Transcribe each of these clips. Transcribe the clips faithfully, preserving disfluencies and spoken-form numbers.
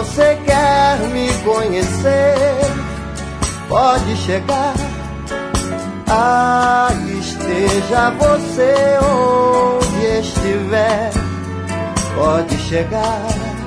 você quer me conhecer, pode chegar. Ah, esteja você onde estiver, pode chegar.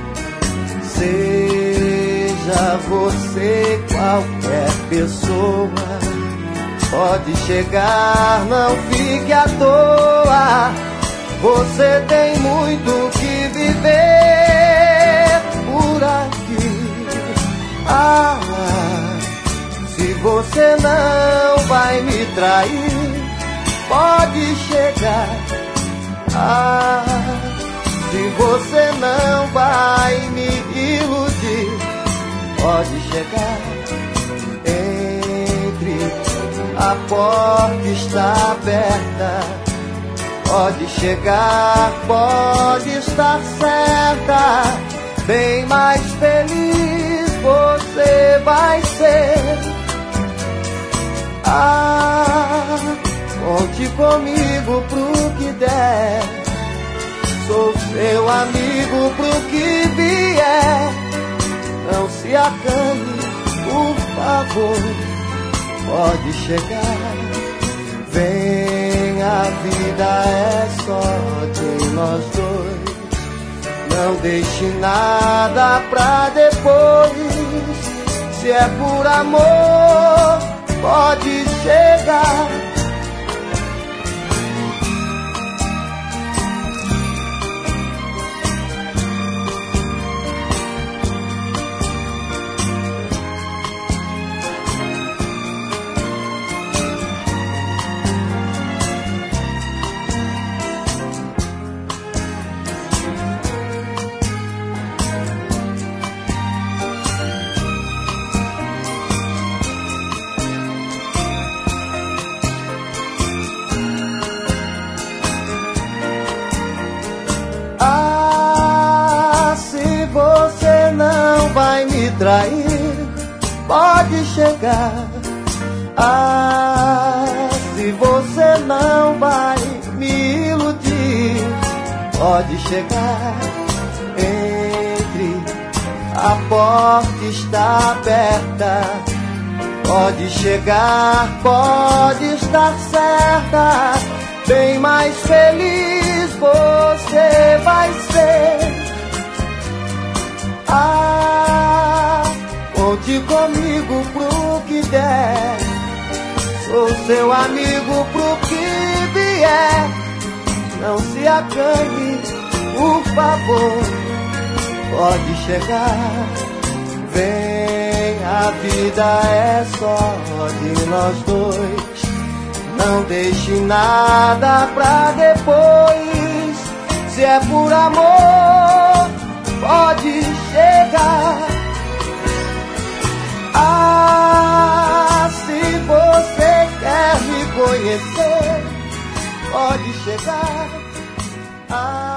Seja você qualquer pessoa, pode chegar, não fique à toa. Você tem muito que viver por aqui. Ah, se você não vai me trair, pode chegar. Ah, se você não vai me iludir, pode chegar. Entre, a porta está aberta, pode chegar, pode estar certa. Bem mais feliz você vai ser. Ah, conte comigo pro que der, sou seu amigo pro que vier. Não se acanhe, por favor, pode chegar. Vem, a vida é só de nós dois. Não deixe nada pra depois. Se é por amor, pode chegar. Vai me trair, pode chegar. Ah, se você não vai me iludir, pode chegar. Entre, a porta está aberta, pode chegar, pode estar certa. Bem mais feliz você vai ser. Ah, conte comigo pro que der, sou seu amigo pro que vier. Não se acanhe, por favor, pode chegar. Vem, a vida é só de nós dois. Não deixe nada pra depois. Se é por amor, pode chegar. Ah, se você quer me conhecer, pode chegar. Ah,